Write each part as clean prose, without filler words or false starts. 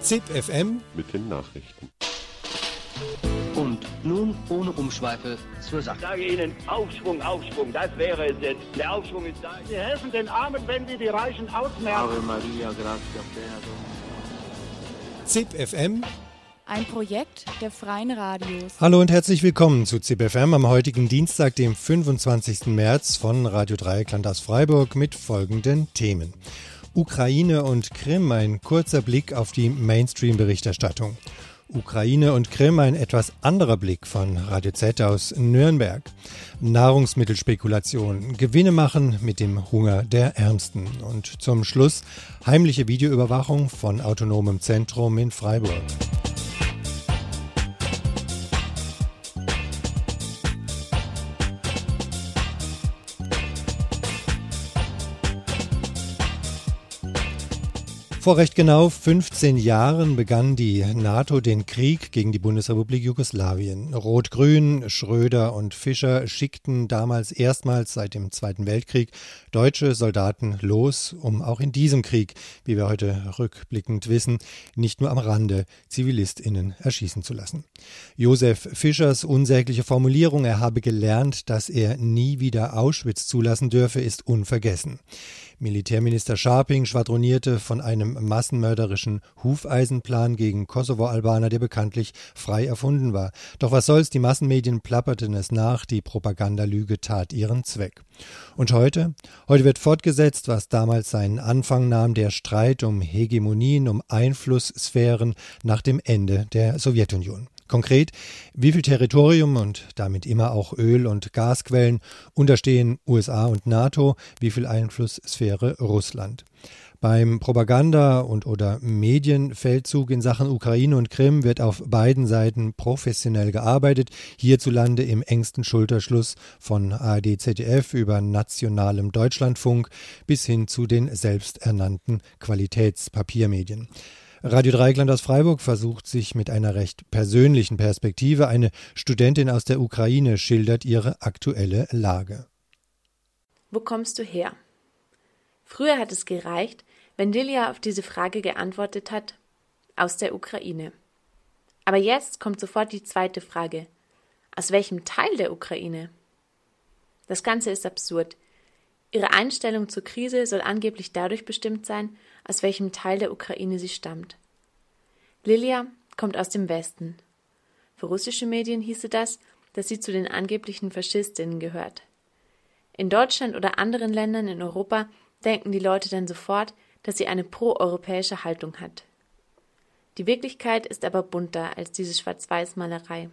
ZIP FM mit den Nachrichten. Und nun ohne Umschweife zur Sache. Ich sage Ihnen, Aufschwung, Aufschwung, das wäre es jetzt. Der Aufschwung ist da. Wir helfen den Armen, wenn wir die Reichen ausmerzen. Ave Maria, gratia plena. ZIP FM, ein Projekt der Freien Radios. Hallo und herzlich willkommen zu ZIP FM am heutigen Dienstag, dem 25. März von Radio Dreieckland aus Freiburg mit folgenden Themen. Ukraine und Krim, ein kurzer Blick auf die Mainstream-Berichterstattung. Ukraine und Krim, ein etwas anderer Blick von Radio Z aus Nürnberg. Nahrungsmittelspekulation, Gewinne machen mit dem Hunger der Ärmsten. Und zum Schluss heimliche Videoüberwachung von autonomem Zentrum in Freiburg. Vor recht genau 15 Jahren begann die NATO den Krieg gegen die Bundesrepublik Jugoslawien. Rot-Grün, Schröder und Fischer schickten damals erstmals seit dem Zweiten Weltkrieg deutsche Soldaten los, um auch in diesem Krieg, wie wir heute rückblickend wissen, nicht nur am Rande ZivilistInnen erschießen zu lassen. Josef Fischers unsägliche Formulierung, er habe gelernt, dass er nie wieder Auschwitz zulassen dürfe, ist unvergessen. Militärminister Scharping schwadronierte von einem massenmörderischen Hufeisenplan gegen Kosovo-Albaner, der bekanntlich frei erfunden war. Doch was soll's, die Massenmedien plapperten es nach, die Propagandalüge tat ihren Zweck. Und heute? Heute wird fortgesetzt, was damals seinen Anfang nahm, der Streit um Hegemonien, um Einflusssphären nach dem Ende der Sowjetunion. Konkret, wie viel Territorium und damit immer auch Öl- und Gasquellen unterstehen USA und NATO, wie viel Einflusssphäre Russland. Beim Propaganda- oder Medienfeldzug in Sachen Ukraine und Krim wird auf beiden Seiten professionell gearbeitet, hierzulande im engsten Schulterschluss von ARD, ZDF über nationalem Deutschlandfunk bis hin zu den selbsternannten Qualitätspapiermedien. Radio Dreieckland aus Freiburg versucht sich mit einer recht persönlichen Perspektive. Eine Studentin aus der Ukraine schildert ihre aktuelle Lage. Wo kommst du her? Früher hat es gereicht, wenn Lilia auf diese Frage geantwortet hat, aus der Ukraine. Aber jetzt kommt sofort die zweite Frage. Aus welchem Teil der Ukraine? Das Ganze ist absurd. Ihre Einstellung zur Krise soll angeblich dadurch bestimmt sein, aus welchem Teil der Ukraine sie stammt. Lilia kommt aus dem Westen. Für russische Medien hieße das, dass sie zu den angeblichen Faschistinnen gehört. In Deutschland oder anderen Ländern in Europa denken die Leute dann sofort, dass sie eine proeuropäische Haltung hat. Die Wirklichkeit ist aber bunter als diese Schwarz-Weiß-Malerei.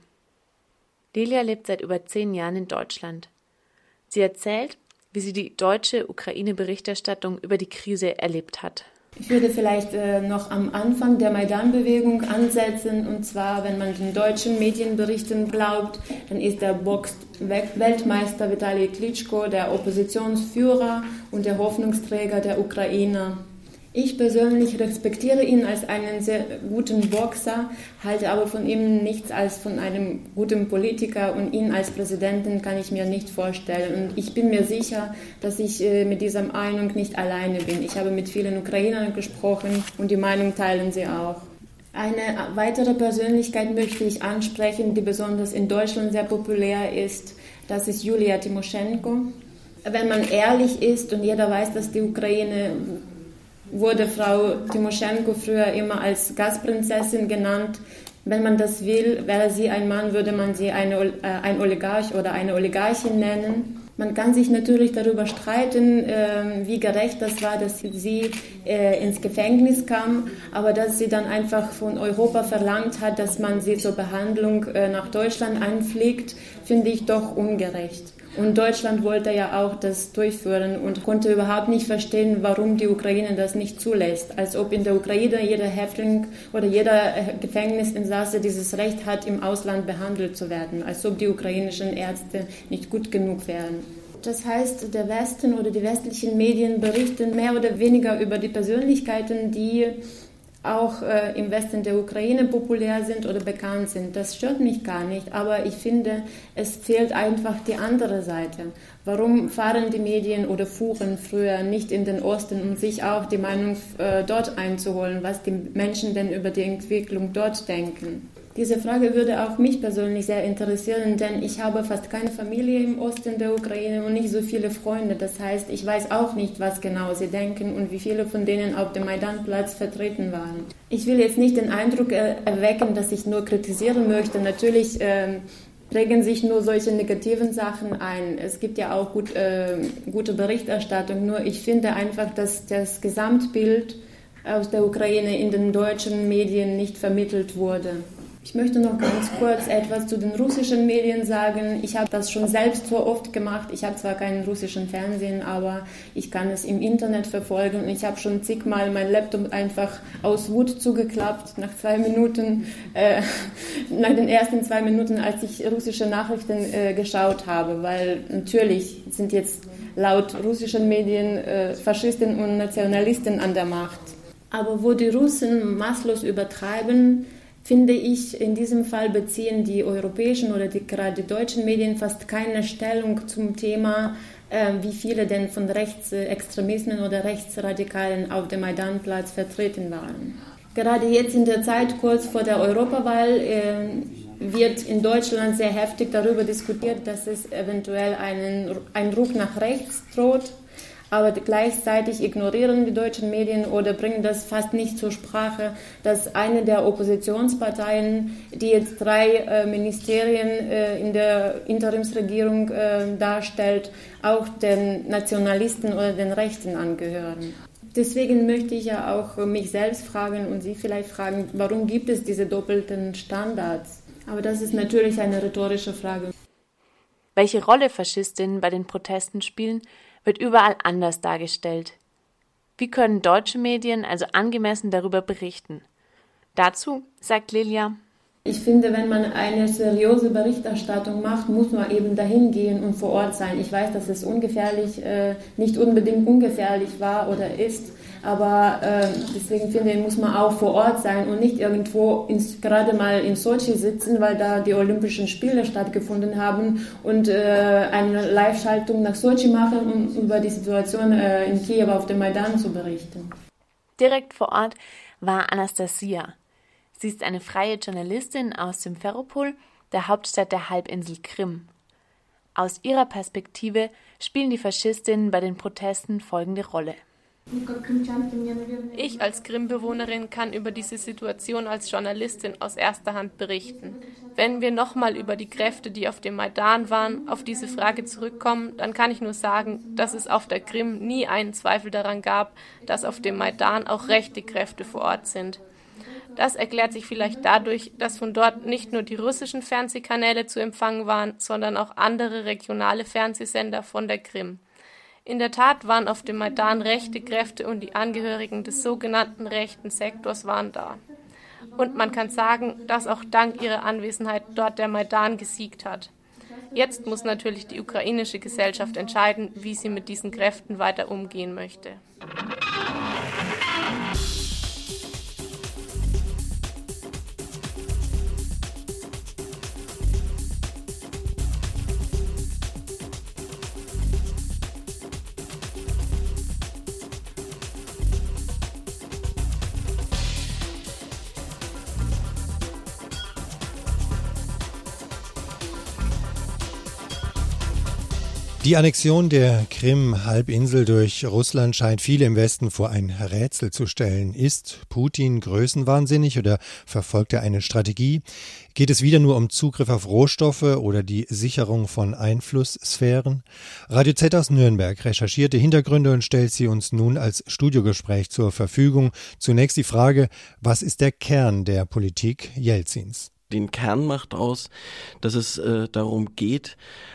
Lilia lebt seit über 10 Jahren in Deutschland. Sie erzählt, wie sie die deutsche Ukraine-Berichterstattung über die Krise erlebt hat. Ich würde vielleicht noch am Anfang der Maidan-Bewegung ansetzen. Und zwar, wenn man den deutschen Medienberichten glaubt, dann ist der Box-Weltmeister Vitali Klitschko der Oppositionsführer und der Hoffnungsträger der Ukrainer. Ich persönlich respektiere ihn als einen sehr guten Boxer, halte aber von ihm nichts als von einem guten Politiker und ihn als Präsidenten kann ich mir nicht vorstellen. Und ich bin mir sicher, dass ich mit dieser Meinung nicht alleine bin. Ich habe mit vielen Ukrainern gesprochen und die Meinung teilen sie auch. Eine weitere Persönlichkeit möchte ich ansprechen, die besonders in Deutschland sehr populär ist. Das ist Julia Timoschenko. Wenn man ehrlich ist und jeder weiß, dass die Ukraine wurde Frau Timoschenko früher immer als Gasprinzessin genannt. Wenn man das will, wäre sie ein Mann, würde man sie ein Oligarch oder eine Oligarchin nennen. Man kann sich natürlich darüber streiten, wie gerecht das war, dass sie ins Gefängnis kam, aber dass sie dann einfach von Europa verlangt hat, dass man sie zur Behandlung nach Deutschland einfliegt, finde ich doch ungerecht. Und Deutschland wollte ja auch das durchführen und konnte überhaupt nicht verstehen, warum die Ukraine das nicht zulässt. Als ob in der Ukraine jeder Häftling oder jeder Gefängnisinsasse dieses Recht hat, im Ausland behandelt zu werden. Als ob die ukrainischen Ärzte nicht gut genug wären. Das heißt, der Westen oder die westlichen Medien berichten mehr oder weniger über die Persönlichkeiten, die auch im Westen der Ukraine populär sind oder bekannt sind. Das stört mich gar nicht, aber ich finde, es fehlt einfach die andere Seite. Warum fahren die Medien oder fuhren früher nicht in den Osten, um sich auch die Meinung dort einzuholen, was die Menschen denn über die Entwicklung dort denken? Diese Frage würde auch mich persönlich sehr interessieren, denn ich habe fast keine Familie im Osten der Ukraine und nicht so viele Freunde. Das heißt, ich weiß auch nicht, was genau sie denken und wie viele von denen auf dem Maidanplatz vertreten waren. Ich will jetzt nicht den Eindruck erwecken, dass ich nur kritisieren möchte. Natürlich prägen sich nur solche negativen Sachen ein. Es gibt ja auch gute Berichterstattung, nur ich finde einfach, dass das Gesamtbild aus der Ukraine in den deutschen Medien nicht vermittelt wurde. Ich möchte noch ganz kurz etwas zu den russischen Medien sagen. Ich habe das schon selbst so oft gemacht. Ich habe zwar keinen russischen Fernsehen, aber ich kann es im Internet verfolgen. Und ich habe schon zigmal meinen Laptop einfach aus Wut zugeklappt nach 2 Minuten, nach den ersten 2 Minuten, als ich russische Nachrichten geschaut habe. Weil natürlich sind jetzt laut russischen Medien Faschisten und Nationalisten an der Macht. Aber wo die Russen maßlos übertreiben, finde ich, in diesem Fall beziehen die europäischen oder gerade die deutschen Medien fast keine Stellung zum Thema, wie viele denn von Rechtsextremismen oder Rechtsradikalen auf dem Maidanplatz vertreten waren. Gerade jetzt in der Zeit kurz vor der Europawahl wird in Deutschland sehr heftig darüber diskutiert, dass es eventuell ein Ruck nach rechts droht. Aber gleichzeitig ignorieren die deutschen Medien oder bringen das fast nicht zur Sprache, dass eine der Oppositionsparteien, die jetzt 3 Ministerien in der Interimsregierung darstellt, auch den Nationalisten oder den Rechten angehören. Deswegen möchte ich ja auch mich selbst fragen und Sie vielleicht fragen, warum gibt es diese doppelten Standards? Aber das ist natürlich eine rhetorische Frage. Welche Rolle Faschistinnen bei den Protesten spielen, wird überall anders dargestellt. Wie können deutsche Medien also angemessen darüber berichten? Dazu sagt Lilia: Ich finde, wenn man eine seriöse Berichterstattung macht, muss man eben dahin gehen und vor Ort sein. Ich weiß, dass es ungefährlich, nicht unbedingt ungefährlich war oder ist, aber deswegen finde ich, muss man auch vor Ort sein und nicht irgendwo gerade mal in Sochi sitzen, weil da die Olympischen Spiele stattgefunden haben und eine Live-Schaltung nach Sochi machen, um über die Situation in Kiew auf dem Maidan zu berichten. Direkt vor Ort war Anastasia. Sie ist eine freie Journalistin aus Simferopol, der Hauptstadt der Halbinsel Krim. Aus ihrer Perspektive spielen die Faschistinnen bei den Protesten folgende Rolle. Ich als Krim-Bewohnerin kann über diese Situation als Journalistin aus erster Hand berichten. Wenn wir nochmal über die Kräfte, die auf dem Maidan waren, auf diese Frage zurückkommen, dann kann ich nur sagen, dass es auf der Krim nie einen Zweifel daran gab, dass auf dem Maidan auch rechte Kräfte vor Ort sind. Das erklärt sich vielleicht dadurch, dass von dort nicht nur die russischen Fernsehkanäle zu empfangen waren, sondern auch andere regionale Fernsehsender von der Krim. In der Tat waren auf dem Maidan rechte Kräfte und die Angehörigen des sogenannten rechten Sektors waren da. Und man kann sagen, dass auch dank ihrer Anwesenheit dort der Maidan gesiegt hat. Jetzt muss natürlich die ukrainische Gesellschaft entscheiden, wie sie mit diesen Kräften weiter umgehen möchte. Die Annexion der Krim-Halbinsel durch Russland scheint viele im Westen vor ein Rätsel zu stellen. Ist Putin größenwahnsinnig oder verfolgt er eine Strategie? Geht es wieder nur um Zugriff auf Rohstoffe oder die Sicherung von Einflusssphären? Radio Z aus Nürnberg recherchierte Hintergründe und stellt sie uns nun als Studiogespräch zur Verfügung. Zunächst die Frage, was ist der Kern der Politik Jelzins? Den Kern macht aus, dass es darum geht,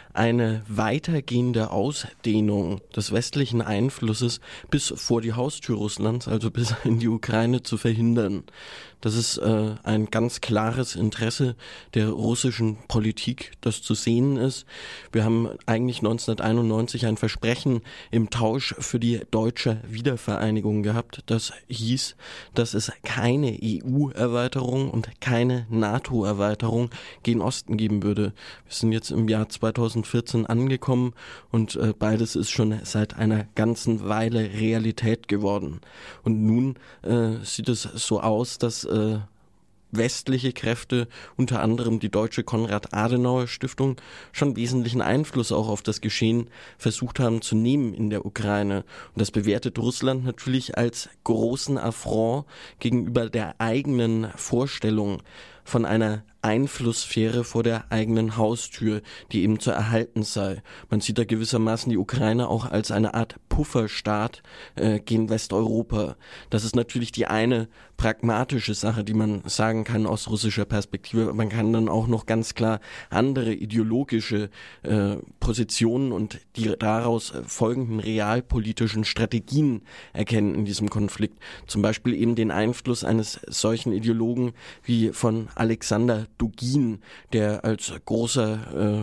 eine weitergehende Ausdehnung des westlichen Einflusses bis vor die Haustür Russlands, also bis in die Ukraine, zu verhindern. Das ist ein ganz klares Interesse der russischen Politik, das zu sehen ist. Wir haben eigentlich 1991 ein Versprechen im Tausch für die deutsche Wiedervereinigung gehabt. Das hieß, dass es keine EU-Erweiterung und keine NATO-Erweiterung gen Osten geben würde. Wir sind jetzt im Jahr 2014 angekommen und beides ist schon seit einer ganzen Weile Realität geworden. Und nun sieht es so aus, dass westliche Kräfte, unter anderem die Deutsche Konrad-Adenauer-Stiftung, schon wesentlichen Einfluss auch auf das Geschehen versucht haben zu nehmen in der Ukraine. Und das bewertet Russland natürlich als großen Affront gegenüber der eigenen Vorstellung von einer Einflusssphäre vor der eigenen Haustür, die eben zu erhalten sei. Man sieht da gewissermaßen die Ukraine auch als eine Art Pufferstaat gegen Westeuropa. Das ist natürlich die eine pragmatische Sache, die man sagen kann aus russischer Perspektive. Man kann dann auch noch ganz klar andere ideologische Positionen und die daraus folgenden realpolitischen Strategien erkennen in diesem Konflikt. Zum Beispiel eben den Einfluss eines solchen Ideologen wie von Alexander Dugin, der als große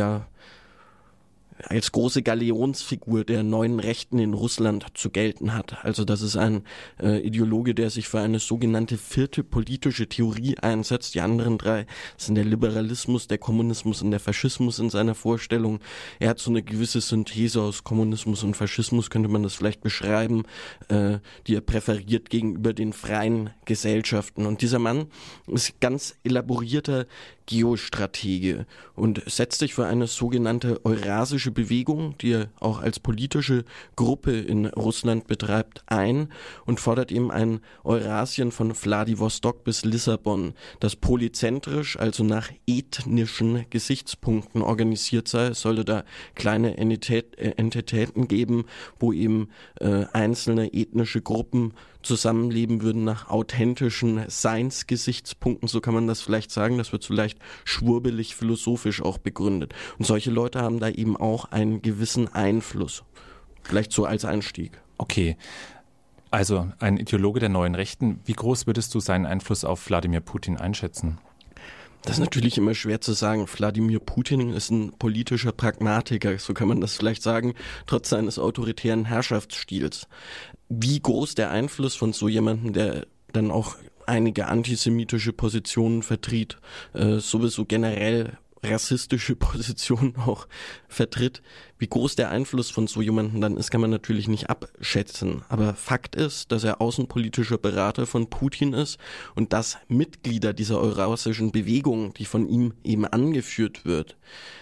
Galionsfigur der neuen Rechten in Russland zu gelten hat. Also das ist ein Ideologe, der sich für eine sogenannte vierte politische Theorie einsetzt. Die anderen drei sind der Liberalismus, der Kommunismus und der Faschismus in seiner Vorstellung. Er hat so eine gewisse Synthese aus Kommunismus und Faschismus, könnte man das vielleicht beschreiben, die er präferiert gegenüber den freien Gesellschaften. Und dieser Mann ist ganz elaborierter Geostratege und setzt sich für eine sogenannte eurasische Bewegung, die er auch als politische Gruppe in Russland betreibt, ein und fordert eben ein Eurasien von Wladiwostok bis Lissabon, das polyzentrisch, also nach ethnischen Gesichtspunkten organisiert sei. Es sollte da kleine Entitäten geben, wo eben einzelne ethnische Gruppen zusammenleben würden nach authentischen Seinsgesichtspunkten, so kann man das vielleicht sagen. Das wird so leicht schwurbelig philosophisch auch begründet. Und solche Leute haben da eben auch einen gewissen Einfluss. Vielleicht so als Einstieg. Okay, also ein Ideologe der neuen Rechten. Wie groß würdest du seinen Einfluss auf Wladimir Putin einschätzen? Das ist natürlich immer schwer zu sagen. Wladimir Putin ist ein politischer Pragmatiker, so kann man das vielleicht sagen, trotz seines autoritären Herrschaftsstils. Wie groß der Einfluss von so jemandem, der dann auch einige antisemitische Positionen vertritt, sowieso generell rassistische Positionen auch vertritt, wie groß der Einfluss von so jemandem dann ist, kann man natürlich nicht abschätzen. Aber Fakt ist, dass er außenpolitischer Berater von Putin ist und dass Mitglieder dieser eurasischen Bewegung, die von ihm eben angeführt wird,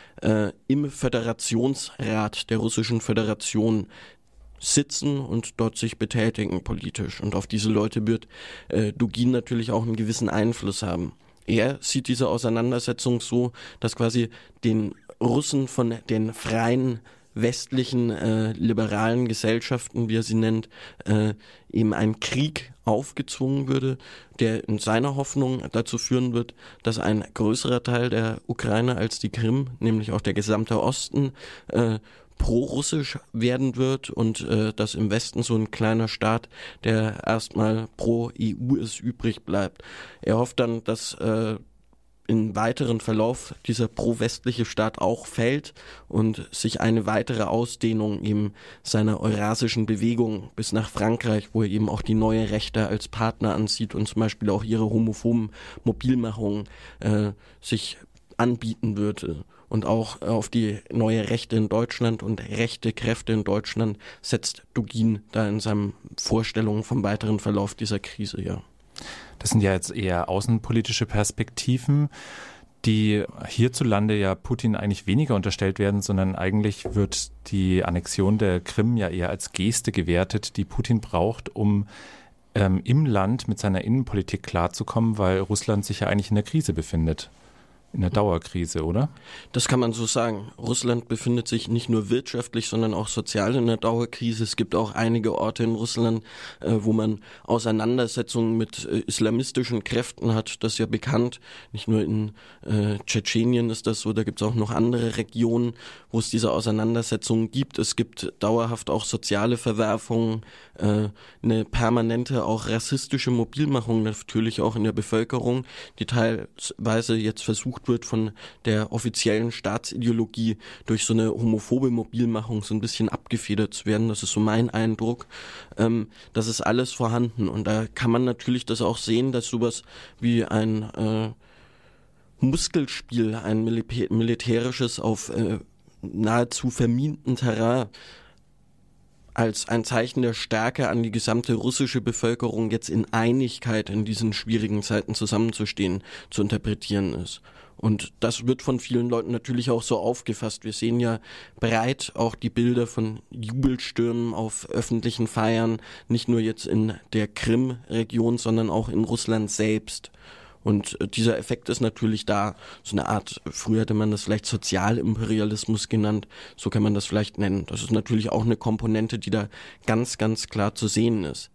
im Föderationsrat der Russischen Föderation sitzen und dort sich betätigen politisch. Und auf diese Leute wird Dugin natürlich auch einen gewissen Einfluss haben. Er sieht diese Auseinandersetzung so, dass quasi den Russen von den freien westlichen liberalen Gesellschaften, wie er sie nennt, eben ein Krieg aufgezwungen würde, der in seiner Hoffnung dazu führen wird, dass ein größerer Teil der Ukraine als die Krim, nämlich auch der gesamte Osten, pro-russisch werden wird und dass im Westen so ein kleiner Staat, der erstmal pro-EU ist, übrig bleibt. Er hofft dann, dass im weiteren Verlauf dieser pro-westliche Staat auch fällt und sich eine weitere Ausdehnung eben seiner eurasischen Bewegung bis nach Frankreich, wo er eben auch die neue Rechte als Partner ansieht und zum Beispiel auch ihre homophoben Mobilmachungen sich anbieten würde. Und auch auf die neue Rechte in Deutschland und rechte Kräfte in Deutschland setzt Dugin da in seinen Vorstellungen vom weiteren Verlauf dieser Krise, ja. Das sind ja jetzt eher außenpolitische Perspektiven, die hierzulande ja Putin eigentlich weniger unterstellt werden, sondern eigentlich wird die Annexion der Krim ja eher als Geste gewertet, die Putin braucht, um im Land mit seiner Innenpolitik klarzukommen, weil Russland sich ja eigentlich in der Krise befindet. in der Dauerkrise, oder? Das kann man so sagen. Russland befindet sich nicht nur wirtschaftlich, sondern auch sozial in der Dauerkrise. Es gibt auch einige Orte in Russland, wo man Auseinandersetzungen mit islamistischen Kräften hat. Das ist ja bekannt. Nicht nur in Tschetschenien ist das so, da gibt es auch noch andere Regionen, wo es diese Auseinandersetzungen gibt. Es gibt dauerhaft auch soziale Verwerfungen, eine permanente, auch rassistische Mobilmachung natürlich auch in der Bevölkerung, die teilweise jetzt versucht wird von der offiziellen Staatsideologie durch so eine homophobe Mobilmachung so ein bisschen abgefedert zu werden. Das ist so mein Eindruck. Das ist alles vorhanden und da kann man natürlich das auch sehen, dass sowas wie ein Muskelspiel, ein militärisches auf nahezu verminten Terrain als ein Zeichen der Stärke an die gesamte russische Bevölkerung jetzt in Einigkeit in diesen schwierigen Zeiten zusammenzustehen, zu interpretieren ist. Und das wird von vielen Leuten natürlich auch so aufgefasst. Wir sehen ja breit auch die Bilder von Jubelstürmen auf öffentlichen Feiern, nicht nur jetzt in der Krim-Region, sondern auch in Russland selbst. Und dieser Effekt ist natürlich da, so eine Art, früher hätte man das vielleicht Sozialimperialismus genannt, so kann man das vielleicht nennen. Das ist natürlich auch eine Komponente, die da ganz, ganz klar zu sehen ist.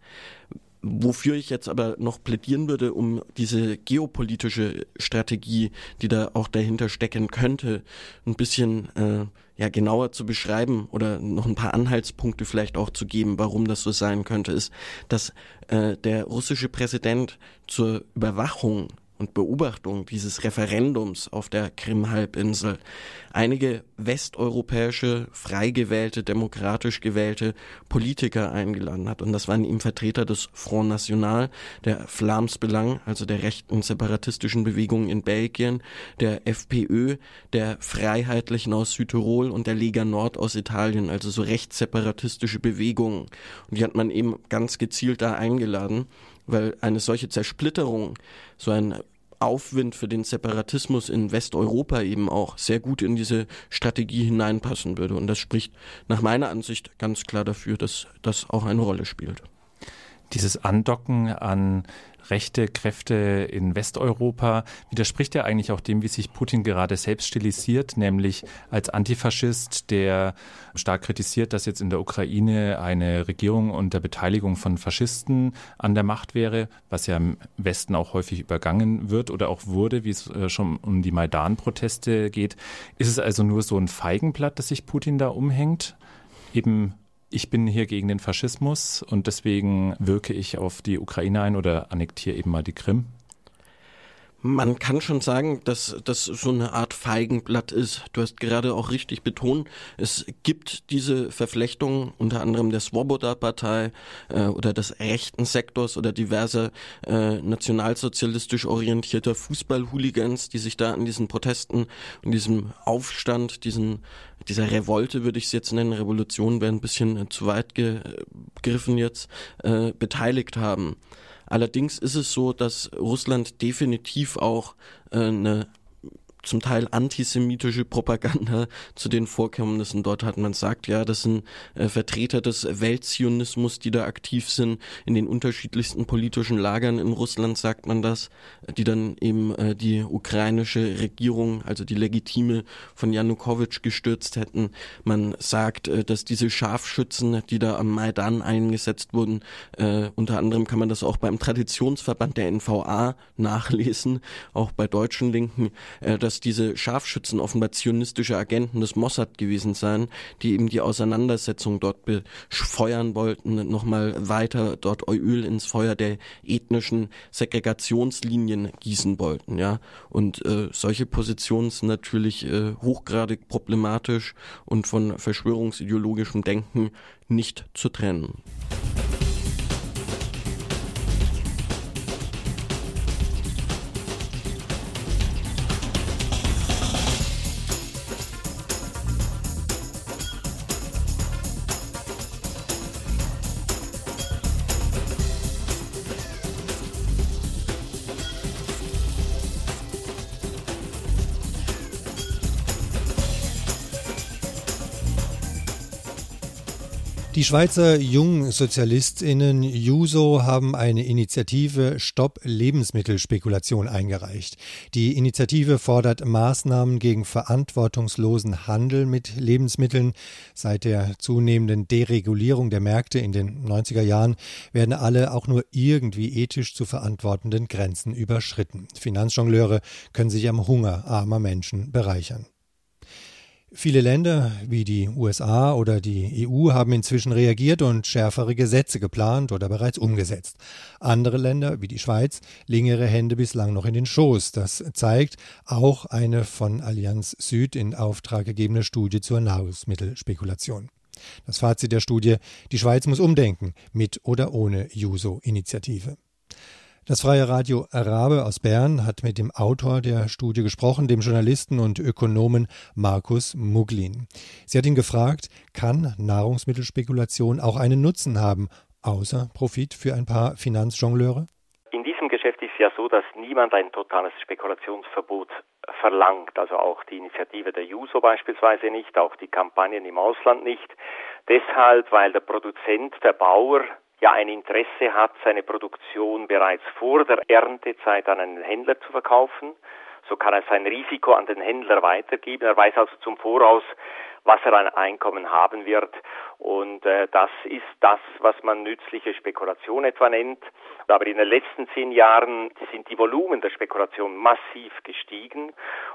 Wofür ich jetzt aber noch plädieren würde, um diese geopolitische Strategie, die da auch dahinter stecken könnte, ein bisschen genauer zu beschreiben oder noch ein paar Anhaltspunkte vielleicht auch zu geben, warum das so sein könnte, ist, dass der russische Präsident zur Überwachung und Beobachtung dieses Referendums auf der Krim-Halbinsel einige westeuropäische, frei gewählte, demokratisch gewählte Politiker eingeladen hat. Und das waren eben Vertreter des Front National, der Vlaams Belang, also der rechten separatistischen Bewegung in Belgien, der FPÖ, der Freiheitlichen aus Südtirol und der Lega Nord aus Italien, also so rechtsseparatistische Bewegungen. Und die hat man eben ganz gezielt da eingeladen, weil eine solche Zersplitterung, so ein Aufwind für den Separatismus in Westeuropa eben auch sehr gut in diese Strategie hineinpassen würde. Und das spricht nach meiner Ansicht ganz klar dafür, dass das auch eine Rolle spielt. Dieses Andocken an rechte Kräfte in Westeuropa widerspricht ja eigentlich auch dem, wie sich Putin gerade selbst stilisiert, nämlich als Antifaschist, der stark kritisiert, dass jetzt in der Ukraine eine Regierung unter Beteiligung von Faschisten an der Macht wäre, was ja im Westen auch häufig übergangen wird oder auch wurde, wie es schon um die Maidan-Proteste geht. Ist es also nur so ein Feigenblatt, das sich Putin da umhängt? Eben, ich bin hier gegen den Faschismus und deswegen wirke ich auf die Ukraine ein oder annektiere eben mal die Krim? Man kann schon sagen, dass das so eine Art Feigenblatt ist. Du hast gerade auch richtig betont, es gibt diese Verflechtung unter anderem der Swoboda-Partei oder des rechten Sektors oder diverser nationalsozialistisch orientierter Fußball-Hooligans, die sich da an diesen Protesten und diesem Aufstand, dieser Revolte, würde ich es jetzt nennen, Revolution wäre ein bisschen zu weit gegriffen jetzt, beteiligt haben. Allerdings ist es so, dass Russland definitiv auch eine zum Teil antisemitische Propaganda zu den Vorkommnissen dort hat. Man sagt ja, das sind Vertreter des Weltzionismus, die da aktiv sind. In den unterschiedlichsten politischen Lagern in Russland sagt man das, die dann eben die ukrainische Regierung, also die legitime von Janukowitsch gestürzt hätten. Man sagt, dass diese Scharfschützen, die da am Maidan eingesetzt wurden, unter anderem kann man das auch beim Traditionsverband der NVA nachlesen, auch bei deutschen Linken, dass diese Scharfschützen offenbar zionistische Agenten des Mossad gewesen seien, die eben die Auseinandersetzung dort befeuern wollten, nochmal weiter dort Öl ins Feuer der ethnischen Segregationslinien gießen wollten, ja. Und solche Positionen sind natürlich hochgradig problematisch und von verschwörungsideologischem Denken nicht zu trennen. Die Schweizer JungsozialistInnen JUSO haben eine Initiative Stopp Lebensmittelspekulation eingereicht. Die Initiative fordert Maßnahmen gegen verantwortungslosen Handel mit Lebensmitteln. Seit der zunehmenden Deregulierung der Märkte in den 90er Jahren werden alle auch nur irgendwie ethisch zu verantwortenden Grenzen überschritten. Finanzjongleure können sich am Hunger armer Menschen bereichern. Viele Länder wie die USA oder die EU haben inzwischen reagiert und schärfere Gesetze geplant oder bereits umgesetzt. Andere Länder wie die Schweiz legen ihre Hände bislang noch in den Schoß. Das zeigt auch eine von Allianz Süd in Auftrag gegebene Studie zur Nahrungsmittelspekulation. Das Fazit der Studie: Die Schweiz muss umdenken, mit oder ohne JUSO-Initiative. Das Freie Radio Arabe aus Bern hat mit dem Autor der Studie gesprochen, dem Journalisten und Ökonomen Markus Muglin. Sie hat ihn gefragt, kann Nahrungsmittelspekulation auch einen Nutzen haben, außer Profit für ein paar Finanzjongleure? In diesem Geschäft ist es ja so, dass niemand ein totales Spekulationsverbot verlangt. Also auch die Initiative der JUSO beispielsweise nicht, auch die Kampagnen im Ausland nicht. Deshalb, weil der Produzent, der Bauer, ja ein Interesse hat, seine Produktion bereits vor der Erntezeit an einen Händler zu verkaufen. So kann er sein Risiko an den Händler weitergeben. Er weiß also zum Voraus, was er an Einkommen haben wird. Und das ist das, was man nützliche Spekulation etwa nennt. Aber in den letzten 10 Jahren sind die Volumen der Spekulation massiv gestiegen.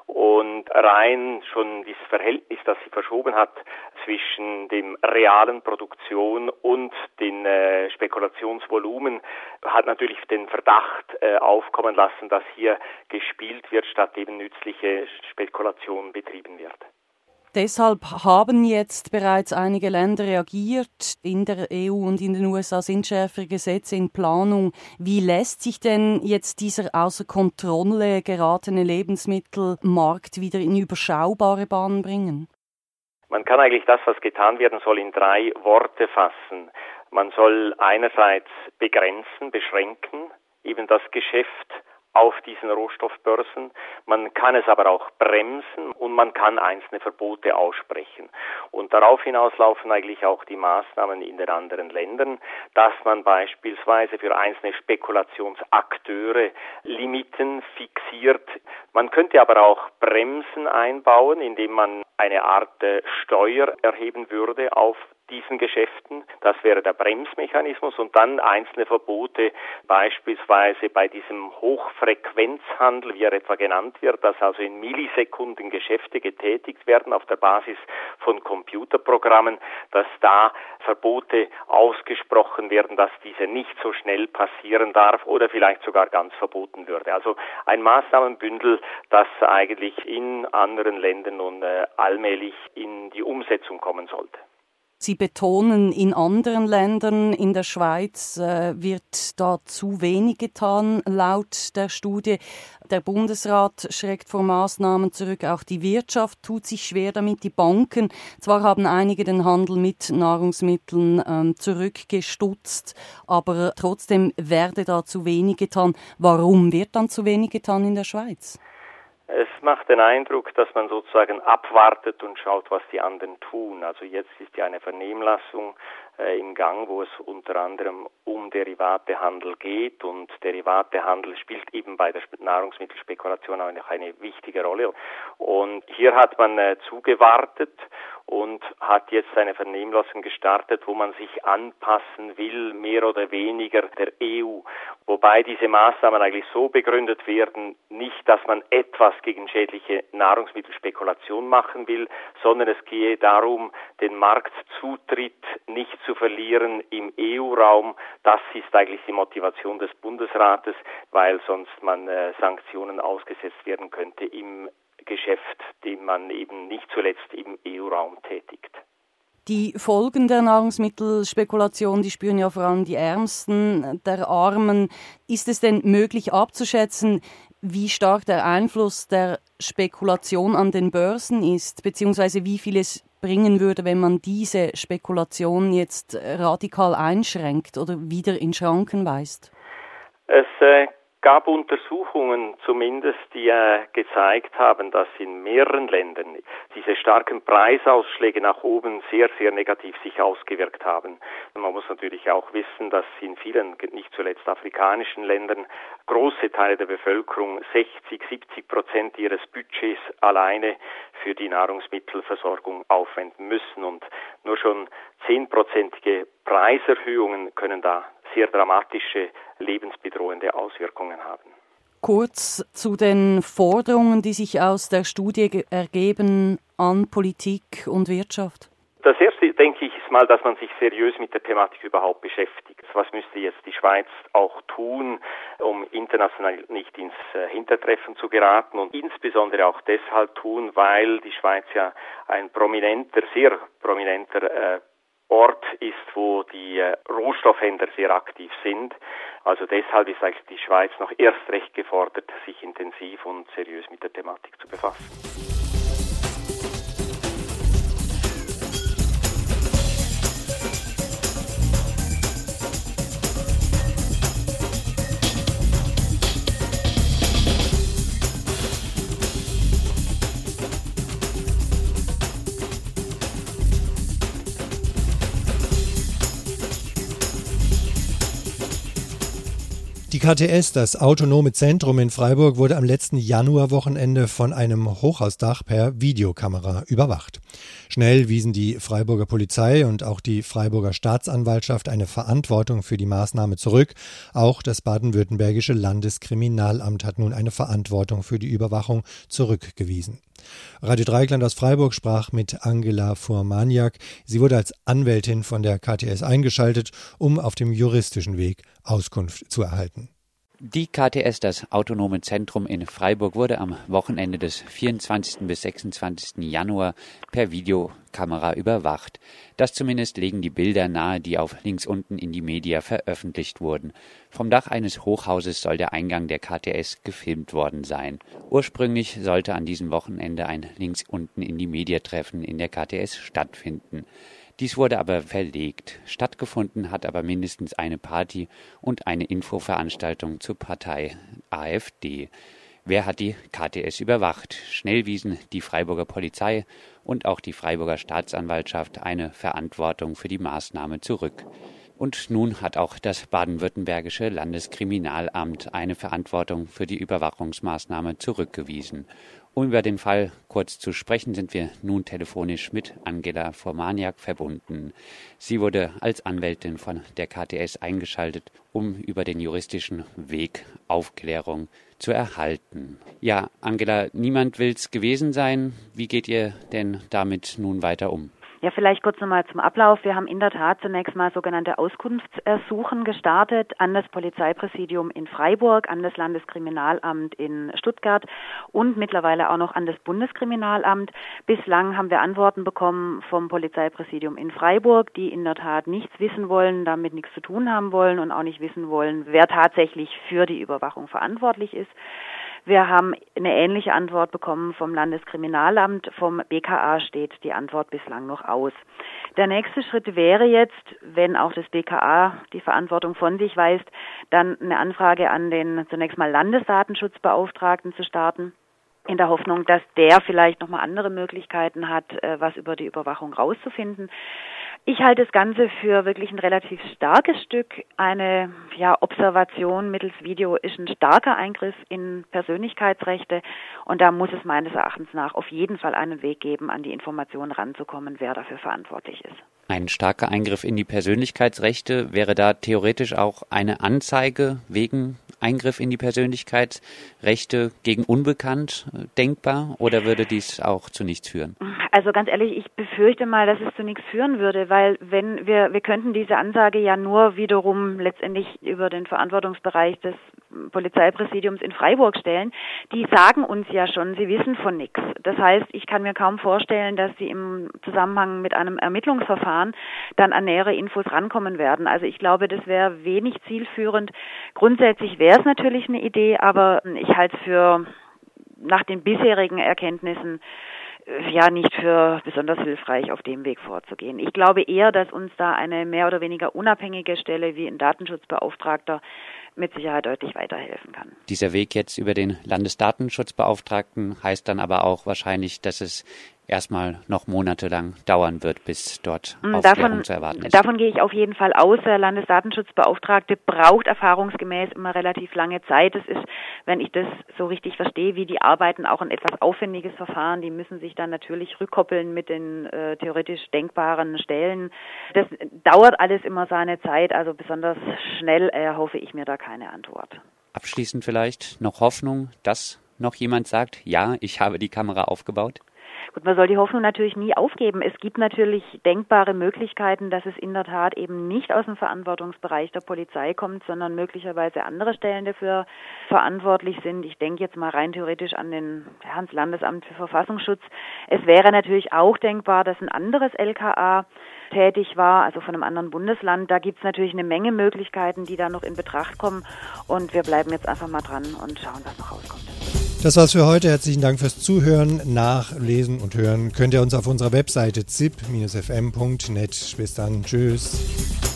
Und rein schon dieses Verhältnis, das sie verschoben hat zwischen dem realen Produktion und den Spekulationsvolumen, hat natürlich den Verdacht aufkommen lassen, dass hier gespielt wird, statt eben nützliche Spekulation betrieben wird. Deshalb haben jetzt bereits einige Länder reagiert. In der EU und in den USA sind schärfere Gesetze in Planung. Wie lässt sich denn jetzt dieser außer Kontrolle geratene Lebensmittelmarkt wieder in überschaubare Bahnen bringen? Man kann eigentlich das, was getan werden soll, in 3 Worte fassen. Man soll einerseits begrenzen, beschränken, eben das Geschäft auf diesen Rohstoffbörsen. Man kann es aber auch bremsen und man kann einzelne Verbote aussprechen. Und darauf hinaus laufen eigentlich auch die Maßnahmen in den anderen Ländern, dass man beispielsweise für einzelne Spekulationsakteure Limiten fixiert. Man könnte aber auch Bremsen einbauen, indem man eine Art Steuer erheben würde auf diesen Geschäften. Das wäre der Bremsmechanismus und dann einzelne Verbote, beispielsweise bei diesem Hochfrequenzhandel, wie er etwa genannt wird, dass also in Millisekunden Geschäfte getätigt werden auf der Basis von Computerprogrammen, dass da Verbote ausgesprochen werden, dass diese nicht so schnell passieren darf oder vielleicht sogar ganz verboten würde. Also ein Maßnahmenbündel, das eigentlich in anderen Ländern nun allmählich in die Umsetzung kommen sollte. Sie betonen, in anderen Ländern, in der Schweiz wird da zu wenig getan, laut der Studie. Der Bundesrat schreckt vor Maßnahmen zurück, auch die Wirtschaft tut sich schwer damit, die Banken. Zwar haben einige den Handel mit Nahrungsmitteln zurückgestutzt, aber trotzdem werde da zu wenig getan. Warum wird dann zu wenig getan in der Schweiz? Es macht den Eindruck, dass man sozusagen abwartet und schaut, was die anderen tun. Also jetzt ist ja eine Vernehmlassung im Gang, wo es unter anderem um Derivatehandel geht und Derivatehandel spielt eben bei der Nahrungsmittelspekulation auch noch eine wichtige Rolle. Und hier hat man zugewartet und hat jetzt eine Vernehmlassung gestartet, wo man sich anpassen will, mehr oder weniger der EU. Wobei diese Maßnahmen eigentlich so begründet werden, nicht, dass man etwas gegen schädliche Nahrungsmittelspekulation machen will, sondern es gehe darum, den Marktzutritt nicht zu verlieren im EU-Raum. Das ist eigentlich die Motivation des Bundesrates, weil sonst man Sanktionen ausgesetzt werden könnte im Geschäft, dem man eben nicht zuletzt im EU-Raum tätigt. Die Folgen der Nahrungsmittelspekulation, die spüren ja vor allem die Ärmsten der Armen. Ist es denn möglich abzuschätzen, wie stark der Einfluss der Spekulation an den Börsen ist, beziehungsweise wie viel es bringen würde, wenn man diese Spekulation jetzt radikal einschränkt oder wieder in Schranken weist? Es gab Untersuchungen zumindest, die gezeigt haben, dass in mehreren Ländern diese starken Preisausschläge nach oben sehr, sehr negativ sich ausgewirkt haben. Man muss natürlich auch wissen, dass in vielen, nicht zuletzt afrikanischen Ländern, große Teile der Bevölkerung 60-70% ihres Budgets alleine für die Nahrungsmittelversorgung aufwenden müssen. Und nur schon 10%ige Preiserhöhungen können da sehr dramatische, lebensbedrohende Auswirkungen haben. Kurz zu den Forderungen, die sich aus der Studie ergeben an Politik und Wirtschaft. Das erste, denke ich, ist mal, dass man sich seriös mit der Thematik überhaupt beschäftigt. Was müsste jetzt die Schweiz auch tun, um international nicht ins Hintertreffen zu geraten, und insbesondere auch deshalb tun, weil die Schweiz ja ein sehr prominenter Ort ist, wo die Rohstoffhändler sehr aktiv sind. Also deshalb ist eigentlich die Schweiz noch erst recht gefordert, sich intensiv und seriös mit der Thematik zu befassen. Die KTS, das Autonome Zentrum in Freiburg, wurde am letzten Januarwochenende von einem Hochhausdach per Videokamera überwacht. Schnell wiesen die Freiburger Polizei und auch die Freiburger Staatsanwaltschaft eine Verantwortung für die Maßnahme zurück. Auch das baden-württembergische Landeskriminalamt hat nun eine Verantwortung für die Überwachung zurückgewiesen. Radio Dreieckland aus Freiburg sprach mit Angela Fuhrmaniak. Sie wurde als Anwältin von der KTS eingeschaltet, um auf dem juristischen Weg Auskunft zu erhalten. Die KTS, das Autonome Zentrum in Freiburg, wurde am Wochenende des 24. bis 26. Januar per Videokamera überwacht. Das zumindest legen die Bilder nahe, die auf links unten in die Media veröffentlicht wurden. Vom Dach eines Hochhauses soll der Eingang der KTS gefilmt worden sein. Ursprünglich sollte an diesem Wochenende ein links unten in die Media-Treffen in der KTS stattfinden. Dies wurde aber verlegt. Stattgefunden hat aber mindestens eine Party und eine Infoveranstaltung zur Partei AfD. Wer hat die KTS überwacht? Schnell wiesen die Freiburger Polizei und auch die Freiburger Staatsanwaltschaft eine Verantwortung für die Maßnahme zurück. Und nun hat auch das baden-württembergische Landeskriminalamt eine Verantwortung für die Überwachungsmaßnahme zurückgewiesen. Um über den Fall kurz zu sprechen, sind wir nun telefonisch mit Angela Fuhrmaniak verbunden. Sie wurde als Anwältin von der KTS eingeschaltet, um über den juristischen Weg Aufklärung zu erhalten. Ja, Angela, niemand will's gewesen sein. Wie geht ihr denn damit nun weiter um? Ja, vielleicht kurz nochmal zum Ablauf. Wir haben in der Tat zunächst mal sogenannte Auskunftsersuchen gestartet an das Polizeipräsidium in Freiburg, an das Landeskriminalamt in Stuttgart und mittlerweile auch noch an das Bundeskriminalamt. Bislang haben wir Antworten bekommen vom Polizeipräsidium in Freiburg, die in der Tat nichts wissen wollen, damit nichts zu tun haben wollen und auch nicht wissen wollen, wer tatsächlich für die Überwachung verantwortlich ist. Wir haben eine ähnliche Antwort bekommen vom Landeskriminalamt. Vom BKA steht die Antwort bislang noch aus. Der nächste Schritt wäre jetzt, wenn auch das BKA die Verantwortung von sich weist, dann eine Anfrage an den zunächst mal Landesdatenschutzbeauftragten zu starten, in der Hoffnung, dass der vielleicht nochmal andere Möglichkeiten hat, was über die Überwachung rauszufinden. Ich halte das Ganze für wirklich ein relativ starkes Stück. Eine Observation mittels Video ist ein starker Eingriff in Persönlichkeitsrechte und da muss es meines Erachtens nach auf jeden Fall einen Weg geben, an die Informationen ranzukommen, wer dafür verantwortlich ist. Ein starker Eingriff in die Persönlichkeitsrechte, wäre da theoretisch auch eine Anzeige wegen Eingriff in die Persönlichkeitsrechte gegen Unbekannt denkbar oder würde dies auch zu nichts führen? Also ganz ehrlich, ich befürchte mal, dass es zu nichts führen würde, weil wenn wir könnten diese Ansage ja nur wiederum letztendlich über den Verantwortungsbereich des Polizeipräsidiums in Freiburg stellen. Die sagen uns ja schon, sie wissen von nichts. Das heißt, ich kann mir kaum vorstellen, dass sie im Zusammenhang mit einem Ermittlungsverfahren dann an nähere Infos rankommen werden. Also ich glaube, das wäre wenig zielführend. Grundsätzlich wäre es natürlich eine Idee, aber ich halte es für nach den bisherigen Erkenntnissen nicht für besonders hilfreich, auf dem Weg vorzugehen. Ich glaube eher, dass uns da eine mehr oder weniger unabhängige Stelle wie ein Datenschutzbeauftragter mit Sicherheit deutlich weiterhelfen kann. Dieser Weg jetzt über den Landesdatenschutzbeauftragten heißt dann aber auch wahrscheinlich, dass es erstmal noch monatelang dauern wird, bis dort Aufklärung zu erwarten ist. Davon gehe ich auf jeden Fall aus. Der Landesdatenschutzbeauftragte braucht erfahrungsgemäß immer relativ lange Zeit. Es ist, wenn ich das so richtig verstehe, wie die arbeiten, auch ein etwas aufwendiges Verfahren. Die müssen sich dann natürlich rückkoppeln mit den theoretisch denkbaren Stellen. Das dauert alles immer seine Zeit, also besonders schnell erhoffe ich mir da keine Antwort. Abschließend vielleicht noch Hoffnung, dass noch jemand sagt, ja, ich habe die Kamera aufgebaut? Gut, man soll die Hoffnung natürlich nie aufgeben. Es gibt natürlich denkbare Möglichkeiten, dass es in der Tat eben nicht aus dem Verantwortungsbereich der Polizei kommt, sondern möglicherweise andere Stellen dafür verantwortlich sind. Ich denke jetzt mal rein theoretisch an ans Landesamt für Verfassungsschutz. Es wäre natürlich auch denkbar, dass ein anderes LKA tätig war, also von einem anderen Bundesland. Da gibt es natürlich eine Menge Möglichkeiten, die da noch in Betracht kommen. Und wir bleiben jetzt einfach mal dran und schauen, was noch rauskommt. Das war's für heute. Herzlichen Dank fürs Zuhören. Nachlesen und hören könnt ihr uns auf unserer Webseite zip-fm.net. Bis dann. Tschüss.